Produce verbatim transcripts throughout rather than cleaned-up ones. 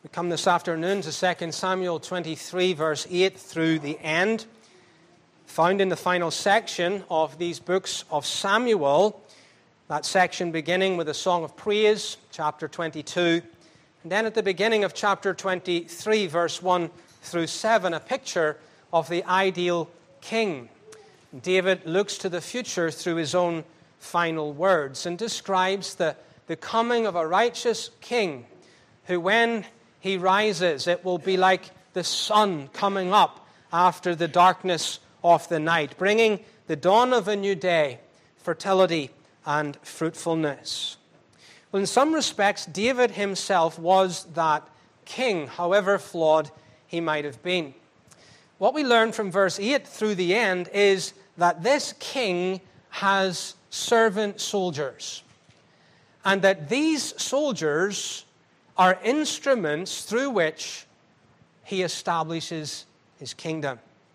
We come this afternoon to Second Samuel twenty-three, verse eight through the end, found in the final section of these books of Samuel, that section beginning with a song of praise, chapter twenty-two, and then at the beginning of chapter twenty-three, verse one through seven, a picture of the ideal king. David looks to the future through his own final words and describes the, the coming of a righteous king who, when he rises, it will be like the sun coming up after the darkness of the night, bringing the dawn of a new day, fertility and fruitfulness. Well, in some respects, David himself was that king, however flawed he might have been. What we learn from verse eight through the end is that this king has servant soldiers, and that these soldiers are instruments through which he establishes his kingdom.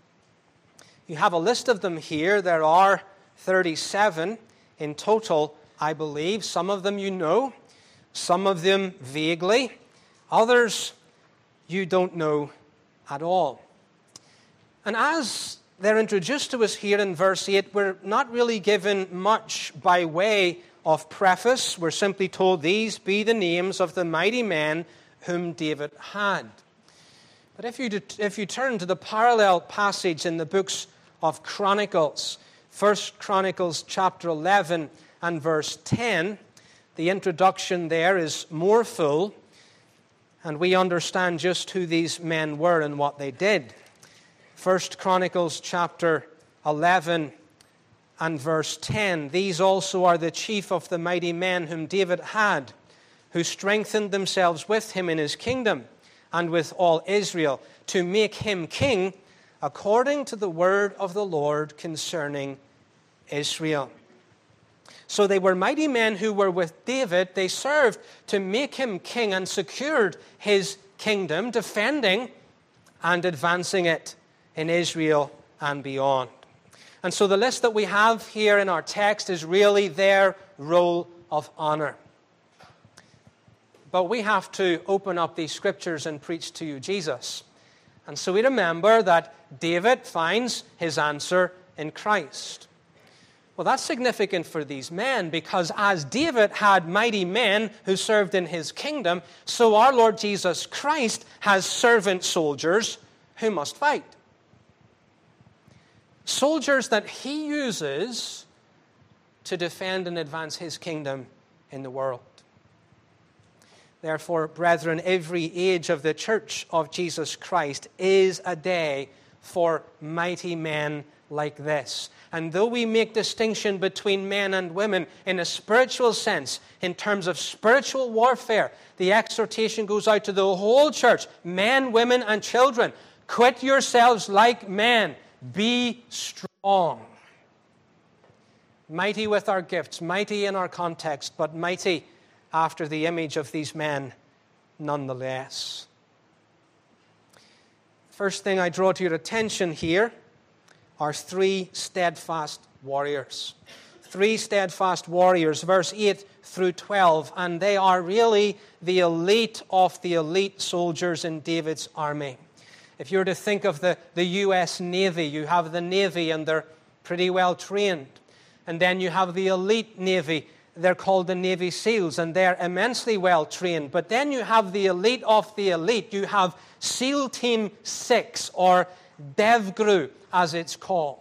You have a list of them here. There are thirty-seven in total, I believe. Some of them you know, some of them vaguely, others you don't know at all. And as they're introduced to us here in verse eight, we're not really given much by way of preface. We're simply told, these be the names of the mighty men whom David had. But if you, if you turn to the parallel passage in the books of Chronicles, First Chronicles chapter eleven and verse ten, the introduction there is more full, and we understand just who these men were and what they did. First Chronicles chapter eleven and verse ten, these also are the chief of the mighty men whom David had, who strengthened themselves with him in his kingdom and with all Israel, to make him king according to the word of the Lord concerning Israel. So they were mighty men who were with David. They served to make him king and secured his kingdom, defending and advancing it in Israel and beyond. And so the list that we have here in our text is really their role of honor. But we have to open up these scriptures and preach to you Jesus. And so we remember that David finds his answer in Christ. Well, that's significant for these men, because as David had mighty men who served in his kingdom, so our Lord Jesus Christ has servant soldiers who must fight. Soldiers that he uses to defend and advance his kingdom in the world. Therefore, brethren, every age of the church of Jesus Christ is a day for mighty men like this. And though we make distinction between men and women in a spiritual sense, in terms of spiritual warfare, the exhortation goes out to the whole church, men, women, and children. Quit yourselves like men. Be strong. Mighty with our gifts, mighty in our context, but mighty after the image of these men nonetheless. First thing I draw to your attention here are three steadfast warriors. Three steadfast warriors, verse eight through twelve, and they are really the elite of the elite soldiers in David's army. If you were to think of the, the U S Navy, you have the Navy and they're pretty well trained. And then you have the elite Navy. They're called the Navy SEALs, and they're immensely well trained. But then you have the elite of the elite. You have SEAL Team six, or DevGru as it's called.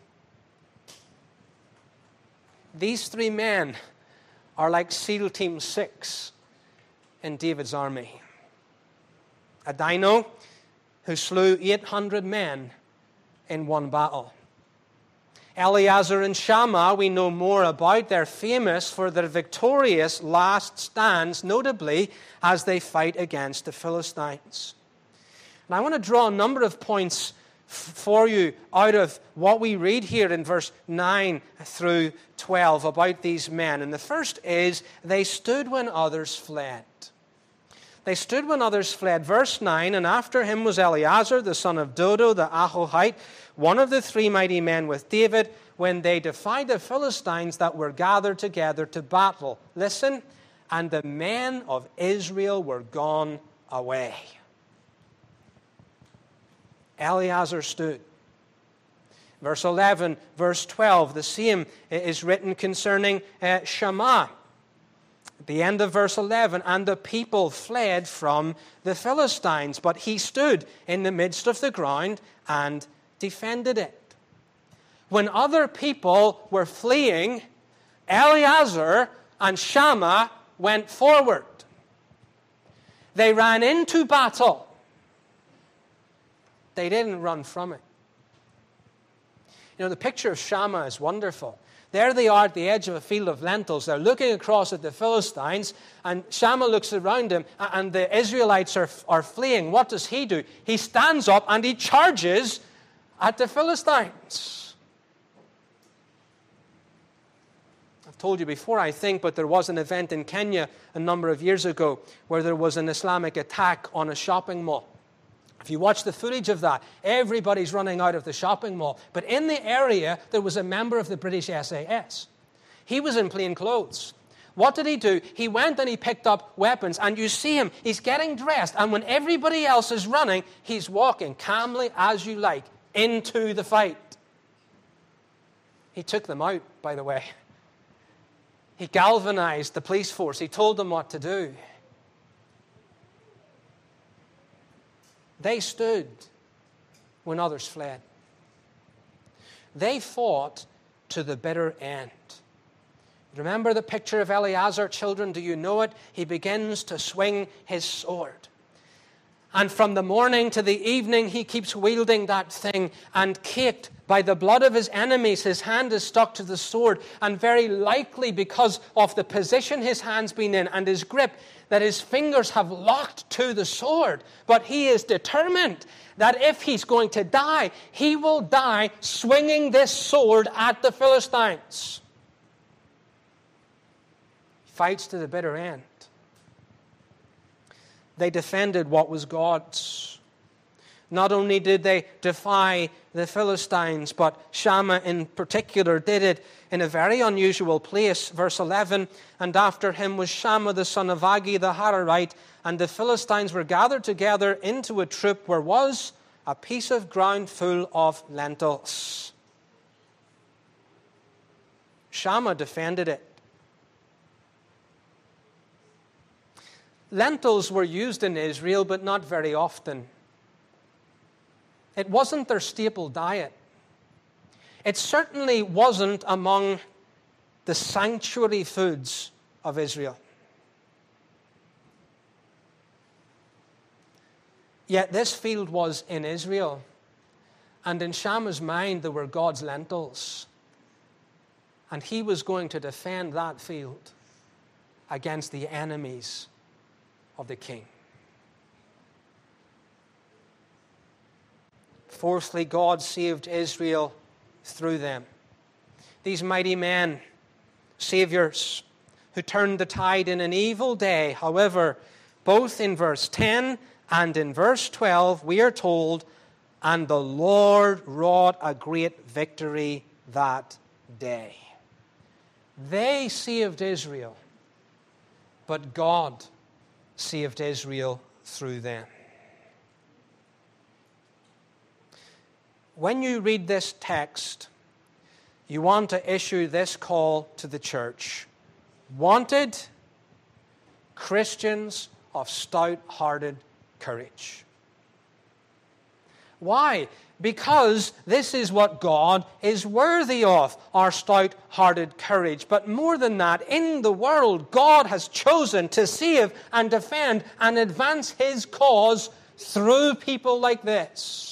These three men are like SEAL Team six in David's army. A dino who slew eight hundred men in one battle. Eleazar and Shammah, we know more about. They're famous for their victorious last stands, notably as they fight against the Philistines. And I want to draw a number of points f- for you out of what we read here in verse nine through twelve about these men. And the first is, they stood when others fled. They stood when others fled. Verse nine, and after him was Eleazar, the son of Dodo, the Ahohite, one of the three mighty men with David, when they defied the Philistines that were gathered together to battle. Listen, and the men of Israel were gone away. Eleazar stood. Verse eleven, verse twelve, the same is written concerning uh, Shammah. At the end of verse eleven, and the people fled from the Philistines, but he stood in the midst of the ground and defended it. When other people were fleeing, Eleazar and Shammah went forward. They ran into battle. They didn't run from it. You know, the picture of Shammah is wonderful. There they are at the edge of a field of lentils. They're looking across at the Philistines, and Shammah looks around him, and the Israelites are, are fleeing. What does he do? He stands up and he charges at the Philistines. I've told you before, I think, but there was an event in Kenya a number of years ago where there was an Islamic attack on a shopping mall. If you watch the footage of that, everybody's running out of the shopping mall. But in the area, there was a member of the British S A S. He was in plain clothes. What did he do? He went and he picked up weapons. And you see him, he's getting dressed. And when everybody else is running, he's walking calmly as you like into the fight. He took them out, by the way. He galvanized the police force. He told them what to do. They stood when others fled. They fought to the bitter end. Remember the picture of Eleazar, children? Do you know it? He begins to swing his sword. And from the morning to the evening, he keeps wielding that thing, and caked by the blood of his enemies, his hand is stuck to the sword, and very likely because of the position his hand's been in and his grip, that his fingers have locked to the sword. But he is determined that if he's going to die, he will die swinging this sword at the Philistines. He fights to the bitter end. They defended what was God's. Not only did they defy the Philistines, but Shammah in particular did it in a very unusual place. Verse eleven, and after him was Shammah the son of Agi the Hararite, and the Philistines were gathered together into a troop where was a piece of ground full of lentils. Shammah defended it. Lentils were used in Israel, but not very often. It wasn't their staple diet. It certainly wasn't among the sanctuary foods of Israel. Yet this field was in Israel, and in Shammah's mind there were God's lentils, and he was going to defend that field against the enemies of the king. Fourthly, God saved Israel through them. These mighty men, saviors, who turned the tide in an evil day. However, both in verse ten and in verse twelve, we are told, and the Lord wrought a great victory that day. They saved Israel, but God saved Israel through them. When you read this text, you want to issue this call to the church. Wanted Christians of stout-hearted courage. Why? Because this is what God is worthy of, our stout-hearted courage. But more than that, in the world, God has chosen to save and defend and advance His cause through people like this.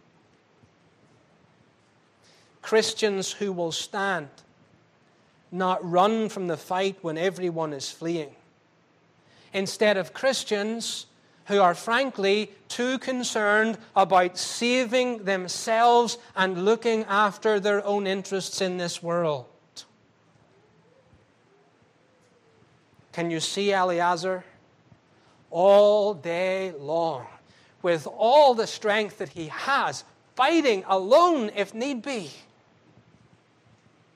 Christians who will stand, not run from the fight when everyone is fleeing. Instead of Christians who are frankly too concerned about saving themselves and looking after their own interests in this world. Can you see Eleazar? All day long, with all the strength that he has, fighting alone if need be,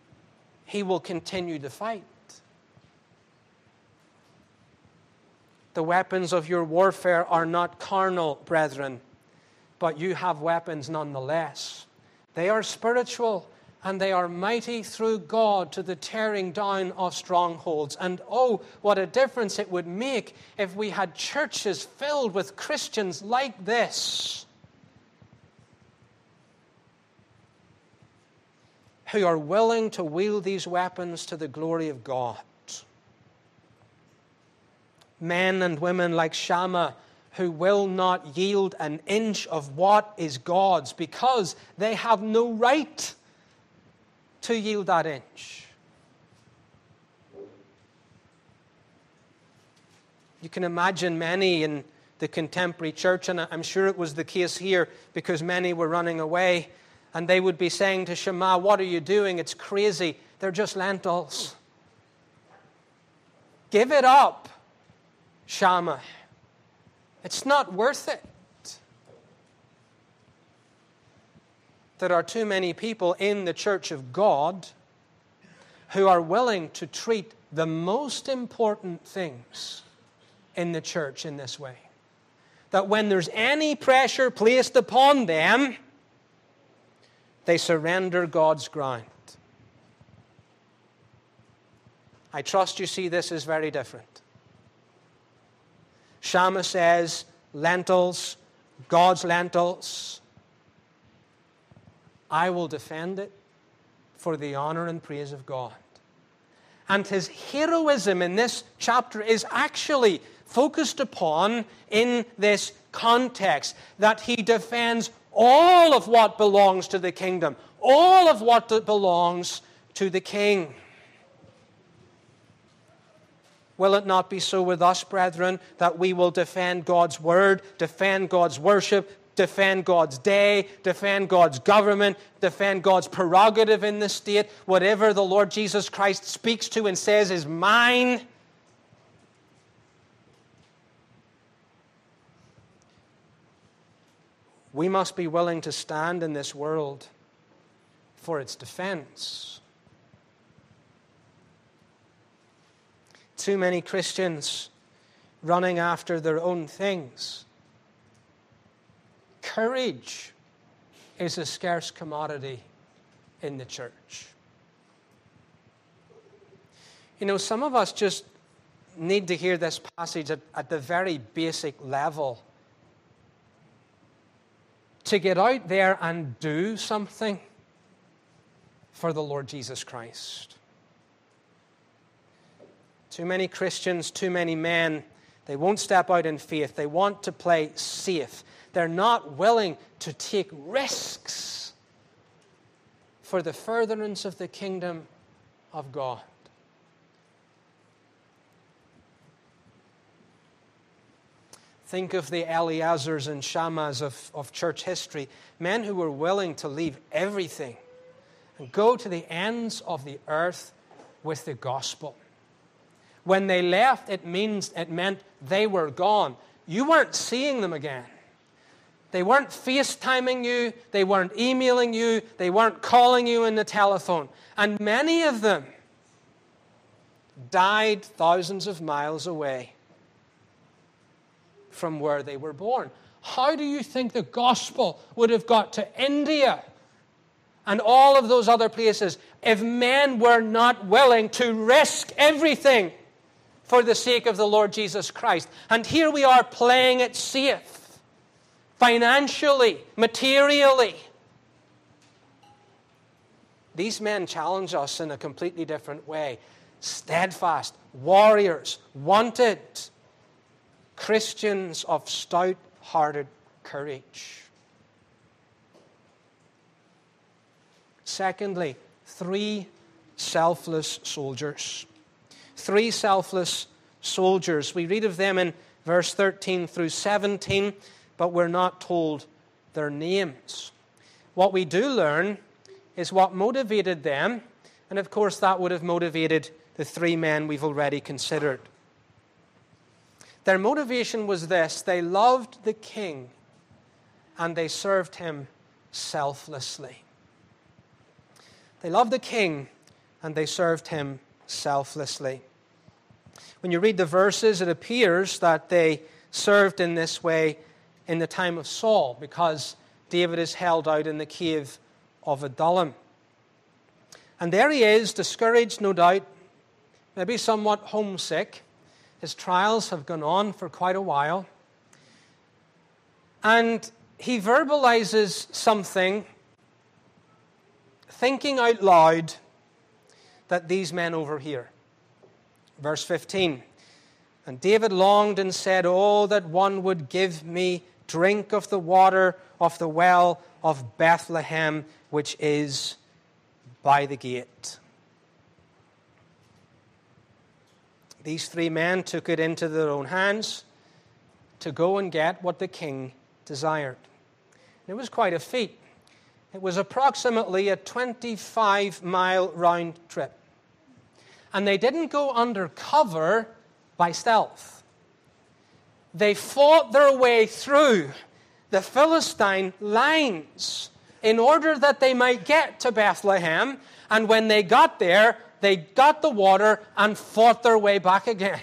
he will continue to fight. The weapons of your warfare are not carnal, brethren, but you have weapons nonetheless. They are spiritual, and they are mighty through God to the tearing down of strongholds. And oh, what a difference it would make if we had churches filled with Christians like this, who are willing to wield these weapons to the glory of God. Men and women like Shammah, who will not yield an inch of what is God's because they have no right to yield that inch. You can imagine many in the contemporary church, and I'm sure it was the case here because many were running away, and they would be saying to Shammah, "What are you doing? It's crazy. They're just lentils. Give it up, Shammah. It's not worth it." There are too many people in the church of God who are willing to treat the most important things in the church in this way. That when there's any pressure placed upon them, they surrender God's ground. I trust you see this is very different. Shammah says, lentils, God's lentils. I will defend it for the honor and praise of God. And his heroism in this chapter is actually focused upon in this context, that he defends all of what belongs to the kingdom, all of what belongs to the king. Will it not be so with us, brethren, that we will defend God's word, defend God's worship, defend God's day, defend God's government, defend God's prerogative in the state? Whatever the Lord Jesus Christ speaks to and says is mine. We must be willing to stand in this world for its defense. Too many Christians running after their own things. Courage is a scarce commodity in the church. You know, some of us just need to hear this passage at, at the very basic level. To get out there and do something for the Lord Jesus Christ. Too many Christians, too many men, they won't step out in faith. They want to play safe. They're not willing to take risks for the furtherance of the kingdom of God. Think of the Eleazars and Shammahs of, of church history, men who were willing to leave everything and go to the ends of the earth with the gospel. When they left, it means it meant they were gone. You weren't seeing them again. They weren't FaceTiming you. They weren't emailing you. They weren't calling you on the telephone. And many of them died thousands of miles away from where they were born. How do you think the gospel would have got to India and all of those other places if men were not willing to risk everything for the sake of the Lord Jesus Christ? And here we are playing it safe, financially, materially. These men challenge us in a completely different way. Steadfast, warriors, wanted, Christians of stout-hearted courage. Secondly, three selfless soldiers. Three selfless soldiers. We read of them in verse thirteen through seventeen, but we're not told their names. What we do learn is what motivated them, and of course that would have motivated the three men we've already considered. Their motivation was this: they loved the king and they served him selflessly. They loved the king and they served him selflessly. When you read the verses, it appears that they served in this way in the time of Saul, because David is held out in the cave of Adullam. And there he is, discouraged, no doubt, maybe somewhat homesick. His trials have gone on for quite a while. And he verbalizes something, thinking out loud, that these men overhear. Verse fifteen, and David longed and said, "Oh, that one would give me drink of the water of the well of Bethlehem, which is by the gate." These three men took it into their own hands to go and get what the king desired. It was quite a feat. It was approximately a twenty-five mile round trip. And they didn't go undercover by stealth. They fought their way through the Philistine lines in order that they might get to Bethlehem. And when they got there, they got the water and fought their way back again.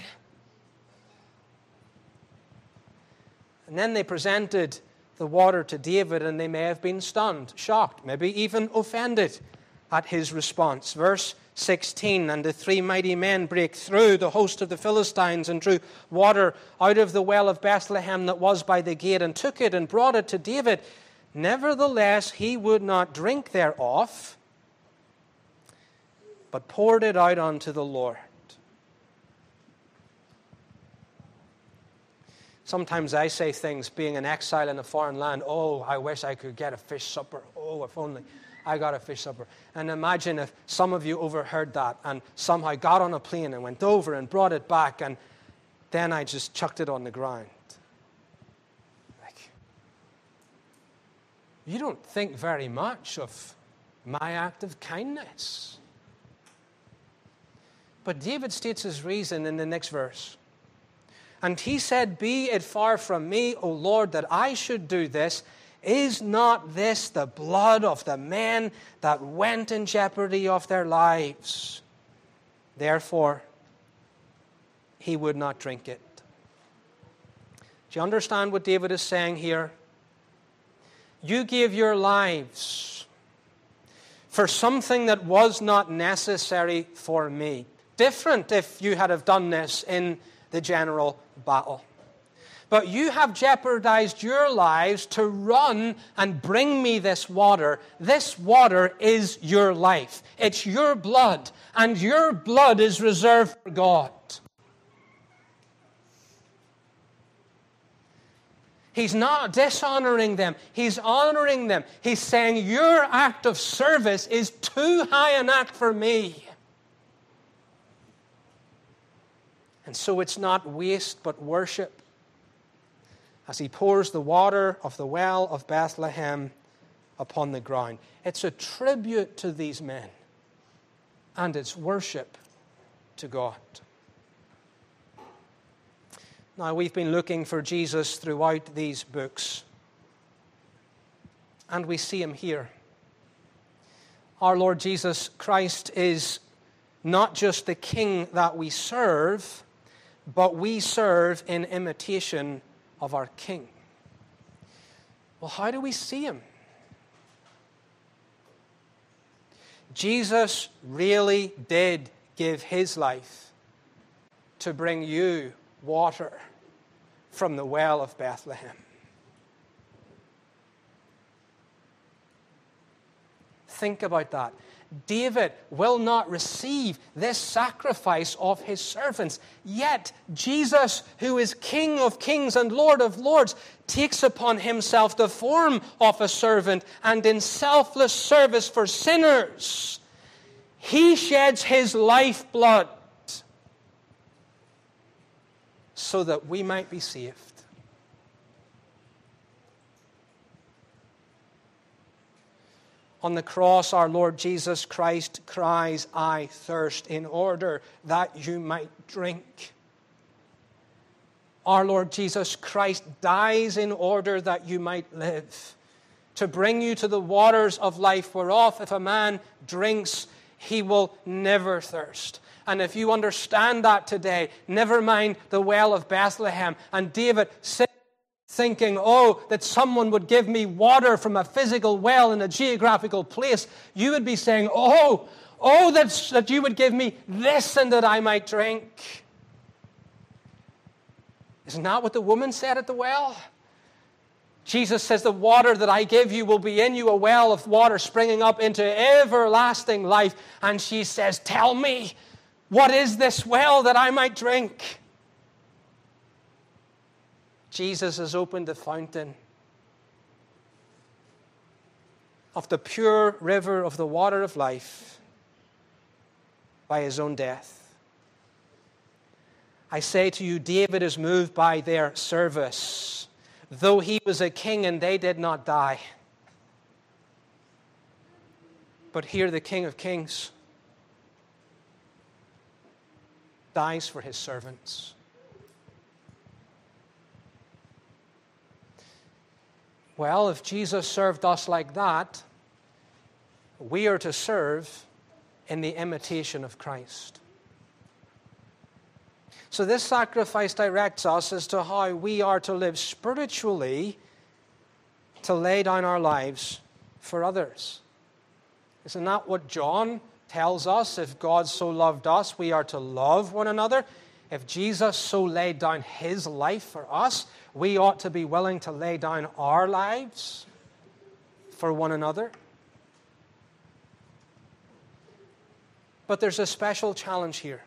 And then they presented the water to David, and they may have been stunned, shocked, maybe even offended at his response. Verse sixteen, and the three mighty men brake through the host of the Philistines and drew water out of the well of Bethlehem that was by the gate, and took it and brought it to David. Nevertheless, he would not drink thereof, but poured it out unto the Lord. Sometimes I say things, being an exile in a foreign land, "Oh, I wish I could get a fish supper. Oh, if only I got a fish supper." And imagine if some of you overheard that and somehow got on a plane and went over and brought it back, and then I just chucked it on the ground. Like, you don't think very much of my act of kindness. But David states his reason in the next verse. And he said, "Be it far from me, O Lord, that I should do this. Is not this the blood of the men that went in jeopardy of their lives?" Therefore, he would not drink it. Do you understand what David is saying here? You gave your lives for something that was not necessary for me. Different if you had have done this in the general battle. But you have jeopardized your lives to run and bring me this water. This water is your life. It's your blood, and your blood is reserved for God. He's not dishonoring them. He's honoring them. He's saying, your act of service is too high an act for me. And so it's not waste, but worship. As he pours the water of the well of Bethlehem upon the ground. It's a tribute to these men. And it's worship to God. Now, we've been looking for Jesus throughout these books. And we see him here. Our Lord Jesus Christ is not just the King that we serve, but we serve in imitation of our King. Well, how do we see him? Jesus really did give his life to bring you water from the well of Bethlehem. Think about that. David will not receive this sacrifice of his servants. Yet Jesus, who is King of kings and Lord of lords, takes upon himself the form of a servant, and in selfless service for sinners, he sheds his lifeblood so that we might be saved. On the cross, our Lord Jesus Christ cries, "I thirst," in order that you might drink. Our Lord Jesus Christ dies in order that you might live, to bring you to the waters of life, whereof if a man drinks, he will never thirst. And if you understand that today, never mind the well of Bethlehem. And David sitting thinking, oh, that someone would give me water from a physical well in a geographical place, you would be saying, oh, oh, that, that you would give me this and that I might drink. Isn't that what the woman said at the well? Jesus says, the water that I give you will be in you, a well of water springing up into everlasting life. And she says, tell me, what is this well that I might drink? Jesus has opened the fountain of the pure river of the water of life by his own death. I say to you, David is moved by their service, though he was a king and they did not die. But here the King of Kings dies for his servants. Well, if Jesus served us like that, we are to serve in the imitation of Christ. So this sacrifice directs us as to how we are to live spiritually, to lay down our lives for others. Isn't that what John tells us? If God so loved us, we are to love one another. If Jesus so laid down his life for us, we ought to be willing to lay down our lives for one another. But there's a special challenge here.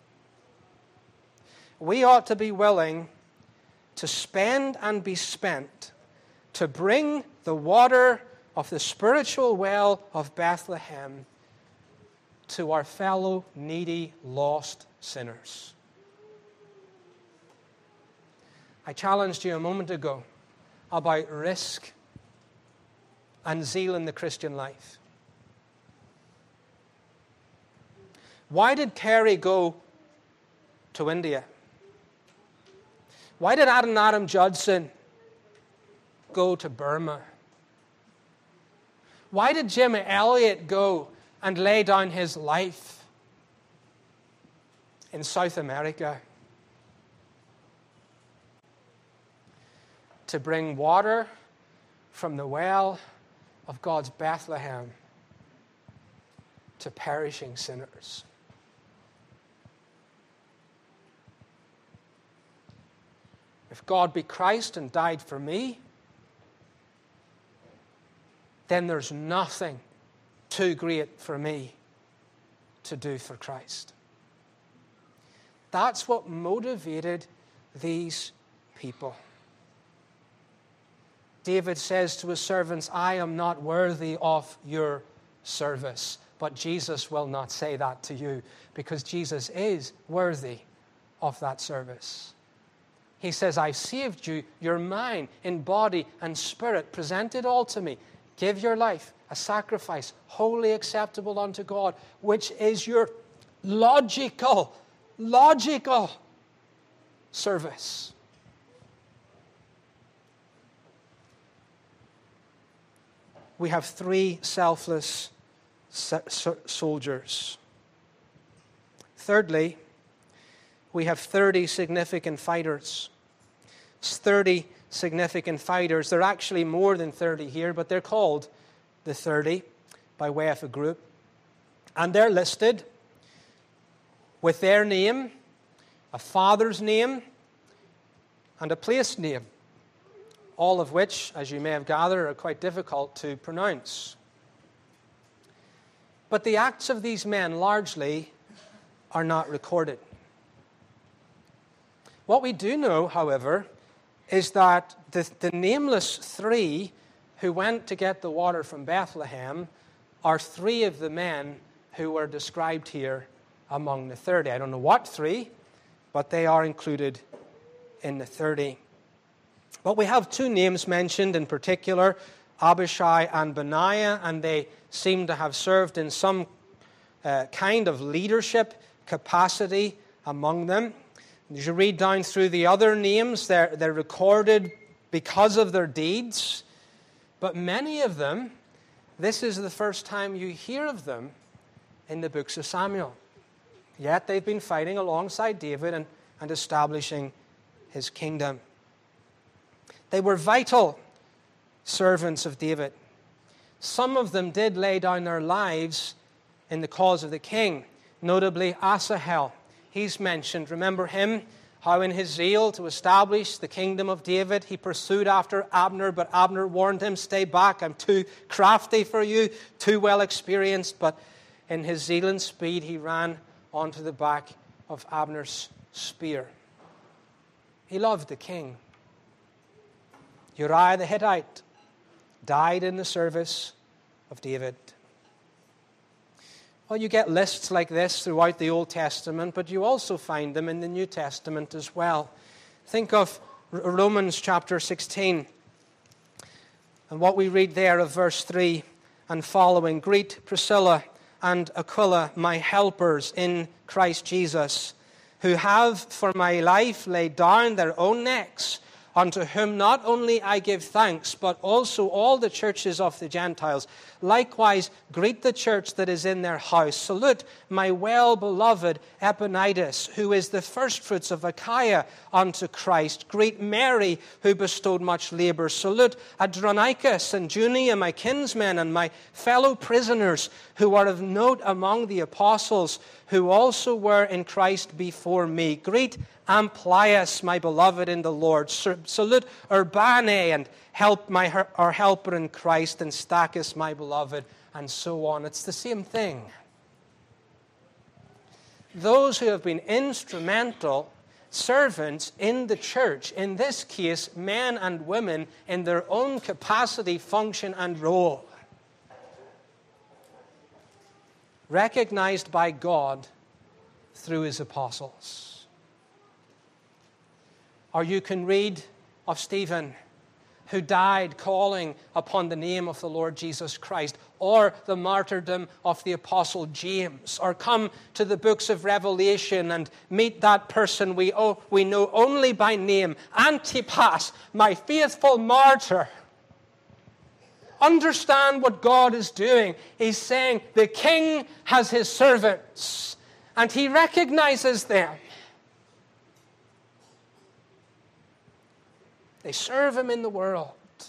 We ought to be willing to spend and be spent to bring the water of the spiritual well of Bethlehem to our fellow needy, lost sinners. I challenged you a moment ago about risk and zeal in the Christian life. Why did Kerry go to India? Why did Adam Adam Judson go to Burma? Why did Jim Elliot go and lay down his life in South America? To bring water from the well of God's Bethlehem to perishing sinners. If God be Christ and died for me, then there's nothing too great for me to do for Christ. That's what motivated these people. David says to his servants, I am not worthy of your service. But Jesus will not say that to you, because Jesus is worthy of that service. He says, I saved you, you're mine, in body and spirit. Present it all to me. Give your life a sacrifice, wholly acceptable unto God, which is your logical, logical service. We have three selfless soldiers. Thirdly, we have thirty significant fighters. It's thirty significant fighters. There are actually more than thirty here, but they're called the thirty by way of a group. And they're listed with their name, a father's name, and a place name, all of which, as you may have gathered, are quite difficult to pronounce. But the acts of these men largely are not recorded. What we do know, however, is that the, the nameless three who went to get the water from Bethlehem are three of the men who were described here among the thirty. I don't know what three, but they are included in the thirty. But we have two names mentioned in particular, Abishai and Benaiah, and they seem to have served in some uh, kind of leadership capacity among them. As you read down through the other names, they're, they're recorded because of their deeds. But many of them, this is the first time you hear of them in the books of Samuel. Yet they've been fighting alongside David and, and establishing his kingdom. They were vital servants of David. Some of them did lay down their lives in the cause of the king, notably Asahel. He's mentioned. Remember him? How in his zeal to establish the kingdom of David, he pursued after Abner, but Abner warned him, stay back, I'm too crafty for you, too well experienced. But in his zeal and speed, he ran onto the back of Abner's spear. He loved the king. Uriah the Hittite died in the service of David. Well, you get lists like this throughout the Old Testament, but you also find them in the New Testament as well. Think of Romans chapter sixteen and what we read there of verse three and following. Greet Priscilla and Aquila, my helpers in Christ Jesus, who have for my life laid down their own necks, unto whom not only I give thanks, but also all the churches of the Gentiles. Likewise, greet the church that is in their house. Salute my well-beloved Epaphras, who is the firstfruits of Achaia unto Christ. Greet Mary, who bestowed much labor. Salute Andronicus and Junia, my kinsmen, and my fellow prisoners, who are of note among the apostles, who also were in Christ before me. Greet Amplias, my beloved in the Lord. Salute Urbane and help my our helper in Christ, and Stachys, my beloved, and so on. It's the same thing. Those who have been instrumental servants in the church, in this case, men and women in their own capacity, function, and role, recognized by God through his apostles. Or you can read of Stephen, who died calling upon the name of the Lord Jesus Christ, or the martyrdom of the Apostle James, or come to the books of Revelation and meet that person we, oh, we know only by name, Antipas, my faithful martyr. Understand what God is doing. He's saying the king has his servants, and he recognizes them. They serve him in the world.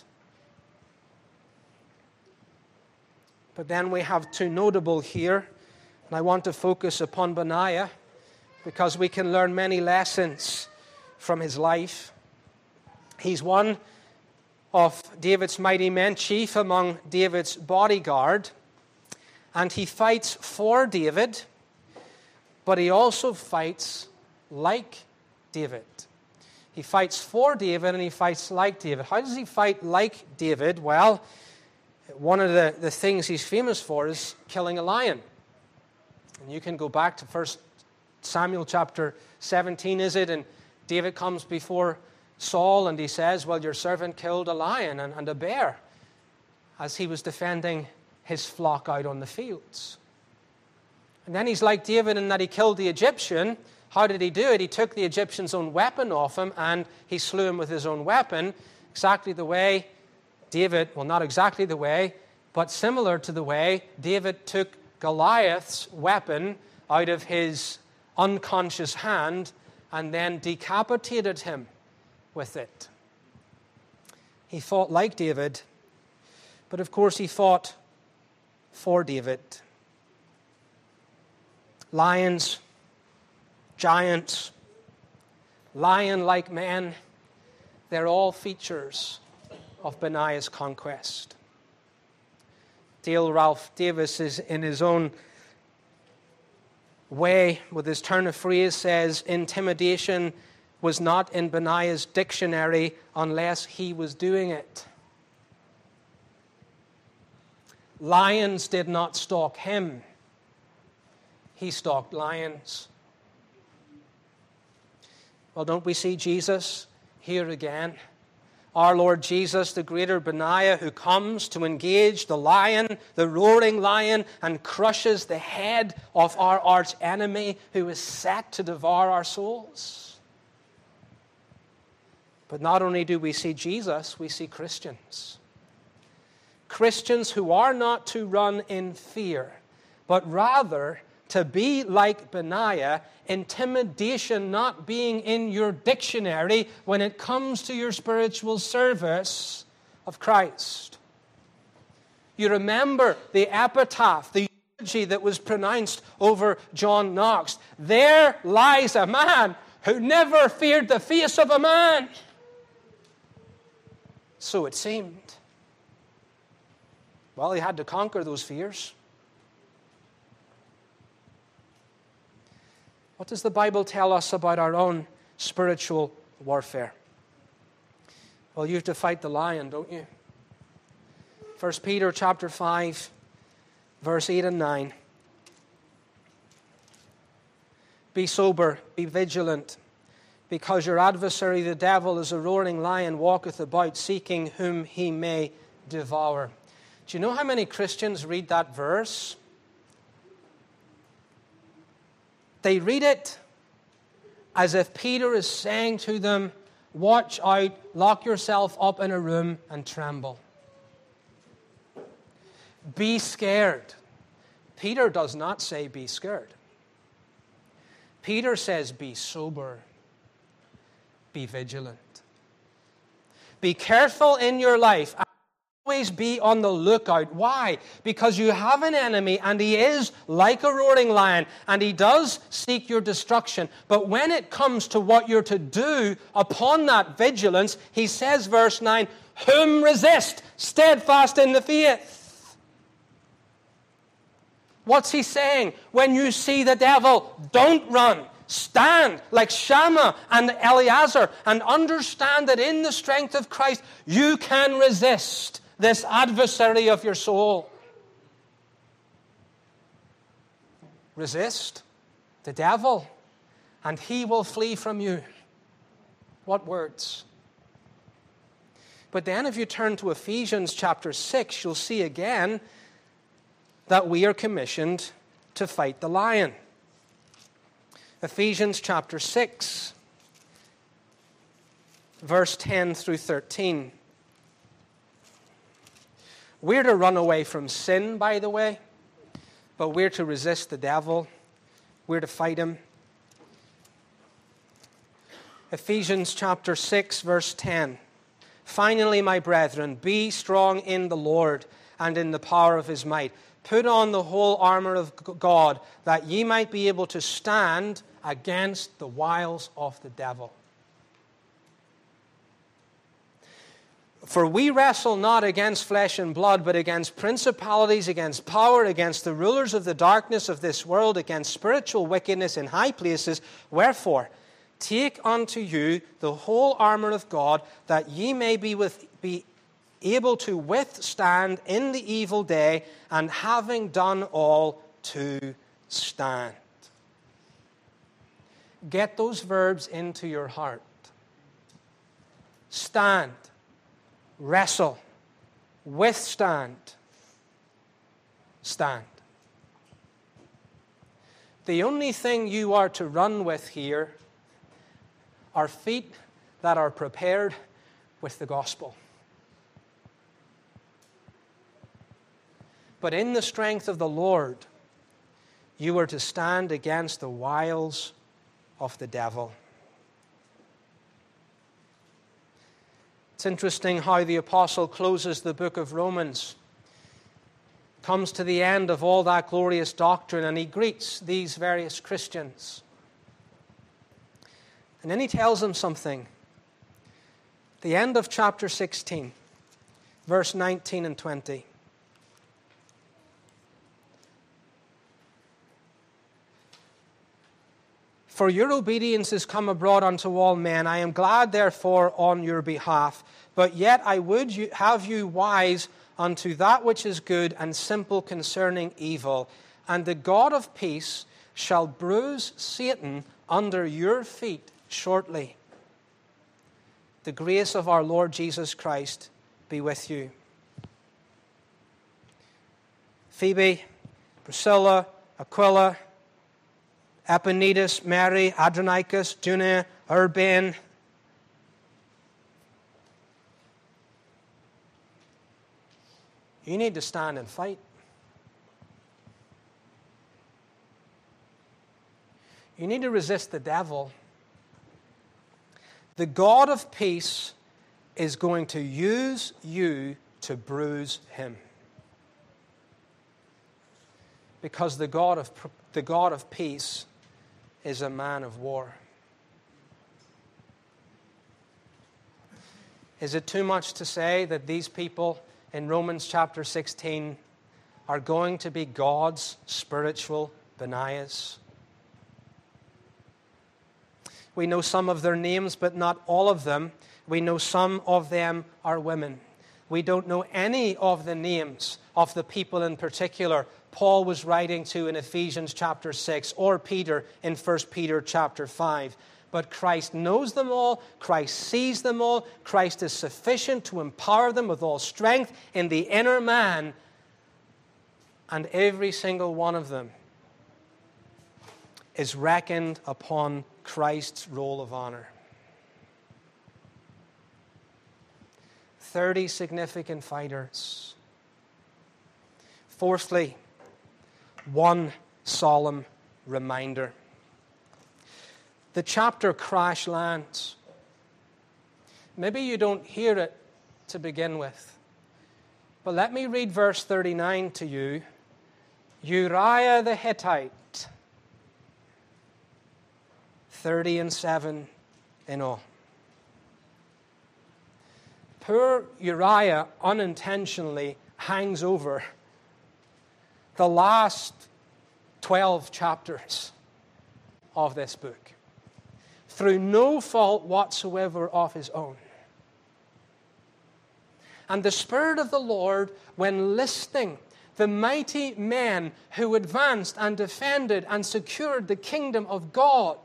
But then we have two notable here, and I want to focus upon Benaiah because we can learn many lessons from his life. He's one of David's mighty men, chief among David's bodyguard, and he fights for David, but he also fights like David. He fights for David and he fights like David. How does he fight like David? Well, one of the, the things he's famous for is killing a lion. And you can go back to First Samuel chapter seventeen, is it? And David comes before Saul and he says, well, your servant killed a lion and, and a bear as he was defending his flock out on the fields. And then he's like David in that he killed the Egyptian. How did he do it? He took the Egyptian's own weapon off him and he slew him with his own weapon, exactly the way David, well, not exactly the way, but similar to the way David took Goliath's weapon out of his unconscious hand and then decapitated him with it. He fought like David, but of course he fought for David. Lions, giants, lion-like men, they're all features of Benaiah's conquest. Dale Ralph Davis is in his own way, with his turn of phrase, says, intimidation was not in Benaiah's dictionary unless he was doing it. Lions did not stalk him. He stalked lions. Well, don't we see Jesus here again? Our Lord Jesus, the greater Benaiah, who comes to engage the lion, the roaring lion, and crushes the head of our arch enemy who is set to devour our souls. But not only do we see Jesus, we see Christians. Christians who are not to run in fear, but rather to be like Benaiah, intimidation not being in your dictionary when it comes to your spiritual service of Christ. You remember the epitaph, the eulogy that was pronounced over John Knox. There lies a man who never feared the face of a man. So it seemed. Well, he had to conquer those fears. What does the Bible tell us about our own spiritual warfare? Well, you have to fight the lion, don't you? First Peter chapter five, verse eight and nine. Be sober, be vigilant, because your adversary the devil is a roaring lion, walketh about, seeking whom he may devour. Do you know how many Christians read that verse? They read it as if Peter is saying to them, watch out, lock yourself up in a room and tremble. Be scared. Peter does not say be scared. Peter says be sober. Be vigilant. Be careful in your life. Always be on the lookout. Why? Because you have an enemy and he is like a roaring lion and he does seek your destruction. But when it comes to what you're to do upon that vigilance, he says, verse nine, whom resist, steadfast in the faith. What's he saying? When you see the devil, don't run. Stand like Shammah and Eleazar and understand that in the strength of Christ you can resist this adversary of your soul. Resist the devil, and he will flee from you. What words? But then if you turn to Ephesians chapter six, you'll see again that we are commissioned to fight the lion. Ephesians chapter six, verse ten through thirteen. We're to run away from sin, by the way, but we're to resist the devil. We're to fight him. Ephesians chapter six, verse ten. Finally, my brethren, be strong in the Lord and in the power of his might. Put on the whole armor of God, that ye might be able to stand against the wiles of the devil. For we wrestle not against flesh and blood, but against principalities, against power, against the rulers of the darkness of this world, against spiritual wickedness in high places. Wherefore, take unto you the whole armor of God, that ye may be, with, be able to withstand in the evil day, and having done all, to stand. Get those verbs into your heart. Stand. Wrestle, withstand, stand. The only thing you are to run with here are feet that are prepared with the gospel. But in the strength of the Lord, you are to stand against the wiles of the devil. It's interesting how the apostle closes the book of Romans. Comes to the end of all that glorious doctrine, and he greets these various Christians. And then he tells them something. The end of chapter sixteen, verse nineteen and twenty. For your obedience is come abroad unto all men. I am glad, therefore, on your behalf. But yet I would you, have you wise unto that which is good, and simple concerning evil. And the God of peace shall bruise Satan under your feet shortly. The grace of our Lord Jesus Christ be with you. Phoebe, Priscilla, Aquila, Epaenetus, Mary, Andronicus, Junia, Urban. You need to stand and fight. You need to resist the devil. The God of peace is going to use you to bruise him. Because the God of, the God of peace is a man of war. Is it too much to say that these people in Romans chapter sixteen are going to be God's spiritual Benaiahs? We know some of their names, but not all of them. We know some of them are women. We don't know any of the names of the people in particular Paul was writing to in Ephesians chapter six, or Peter in First Peter chapter five. But Christ knows them all. Christ sees them all. Christ is sufficient to empower them with all strength in the inner man. And every single one of them is reckoned upon Christ's roll of honor. Thirty significant fighters. Fourthly, one solemn reminder. The chapter crash lands. Maybe you don't hear it to begin with. But let me read verse thirty-nine to you. Uriah the Hittite. Thirty and seven in all. Poor Uriah unintentionally hangs over the last twelve chapters of this book, through no fault whatsoever of his own. And the Spirit of the Lord, when listing the mighty men who advanced and defended and secured the kingdom of God,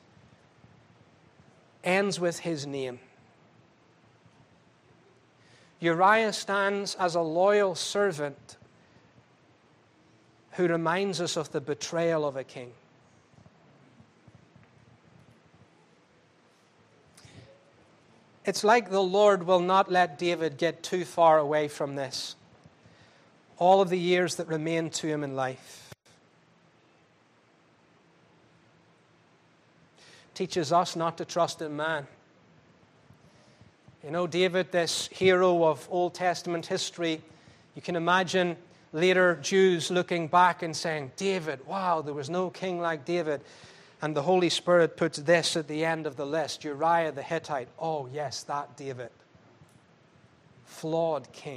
ends with his name. Uriah stands as a loyal servant who reminds us of the betrayal of a king. It's like the Lord will not let David get too far away from this, all of the years that remain to him in life. Teaches us not to trust in man. You know, David, this hero of Old Testament history, you can imagine later Jews looking back and saying, David, wow, there was no king like David. And the Holy Spirit puts this at the end of the list, Uriah the Hittite. Oh, yes, that David. Flawed king.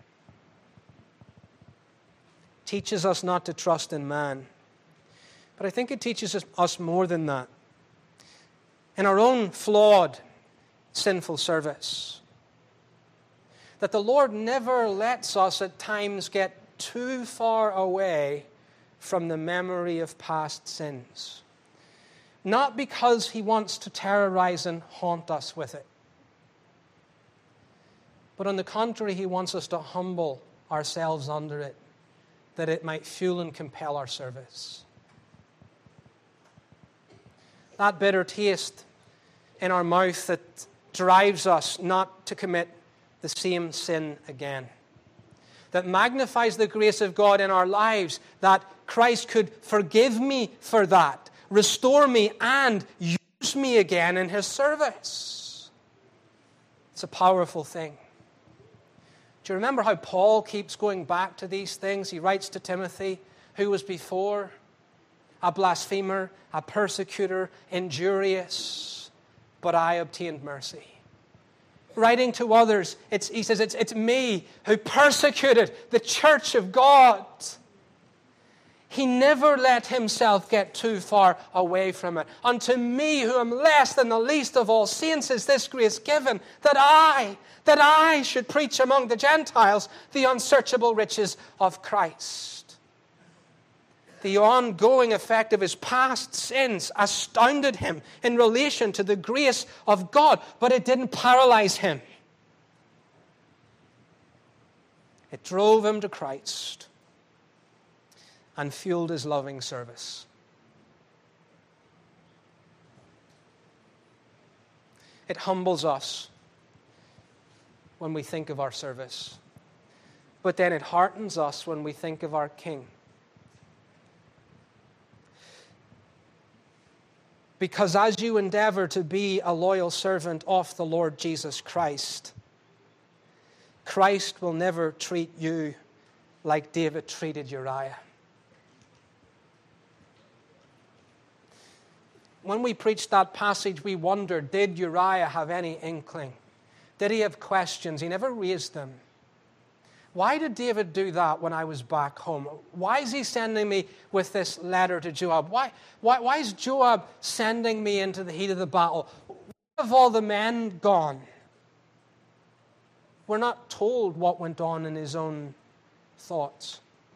Teaches us not to trust in man. But I think it teaches us more than that. In our own flawed, sinful service, that the Lord never lets us at times get too far away from the memory of past sins. Not because he wants to terrorize and haunt us with it, but on the contrary, he wants us to humble ourselves under it, that it might fuel and compel our service. That bitter taste in our mouth that drives us not to commit the same sin again. That magnifies the grace of God in our lives, that Christ could forgive me for that, restore me, and use me again in his service. It's a powerful thing. Do you remember how Paul keeps going back to these things? He writes to Timothy, who was before a blasphemer, a persecutor, injurious, but I obtained mercy. Writing to others, it's, he says, it's, it's me who persecuted the church of God. He never let himself get too far away from it. Unto me, who am less than the least of all saints, is this grace given, that I, that I should preach among the Gentiles the unsearchable riches of Christ. The ongoing effect of his past sins astounded him in relation to the grace of God, but it didn't paralyze him. It drove him to Christ and fueled his loving service. It humbles us when we think of our service, but then it heartens us when we think of our King. Because as you endeavor to be a loyal servant of the Lord Jesus Christ, Christ will never treat you like David treated Uriah. When we preached that passage, we wondered, did Uriah have any inkling? Did he have questions? He never raised them. Why did David do that when I was back home? Why is he sending me with this letter to Joab? Why, why, why is Joab sending me into the heat of the battle? Where have all the men gone? We're not told what went on in his own thoughts.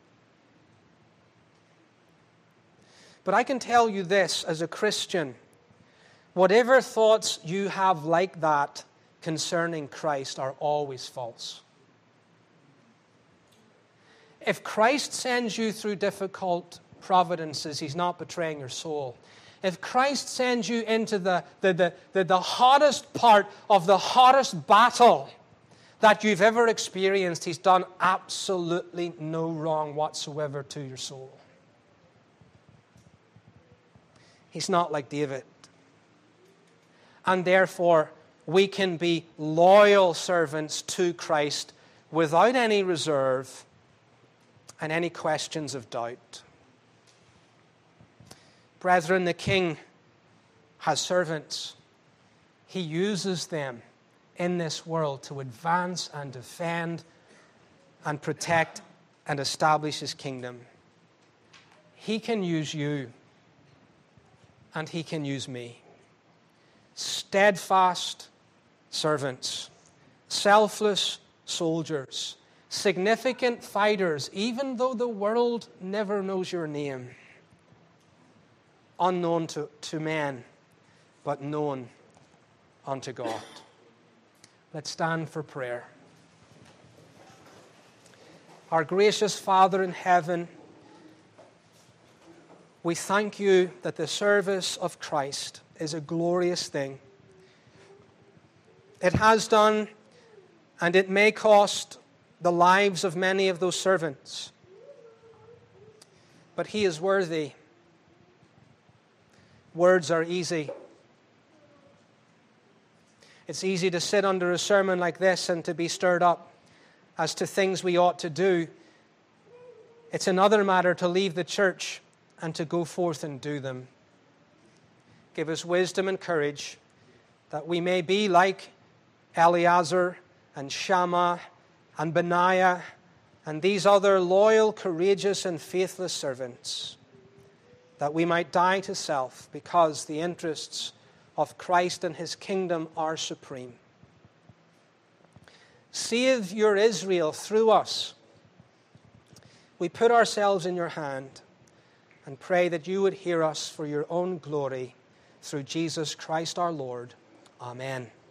But I can tell you this as a Christian, whatever thoughts you have like that concerning Christ are always false. If Christ sends you through difficult providences, he's not betraying your soul. If Christ sends you into the, the, the, the, the hottest part of the hottest battle that you've ever experienced, he's done absolutely no wrong whatsoever to your soul. He's not like David. And therefore, we can be loyal servants to Christ without any reserve and any questions of doubt. Brethren, the king has servants. He uses them in this world to advance and defend and protect and establish his kingdom. He can use you and he can use me. Steadfast servants, selfless soldiers, significant fighters, even though the world never knows your name. Unknown to, to men, but known unto God. Let's stand for prayer. Our gracious Father in heaven, we thank you that the service of Christ is a glorious thing. It has done, and it may cost the lives of many of those servants. But he is worthy. Words are easy. It's easy to sit under a sermon like this and to be stirred up as to things we ought to do. It's another matter to leave the church and to go forth and do them. Give us wisdom and courage that we may be like Eleazar and Shammah and Benaiah and these other loyal, courageous, and faithless servants, that we might die to self because the interests of Christ and his kingdom are supreme. Save your Israel through us. We put ourselves in your hand and pray that you would hear us for your own glory through Jesus Christ our Lord. Amen.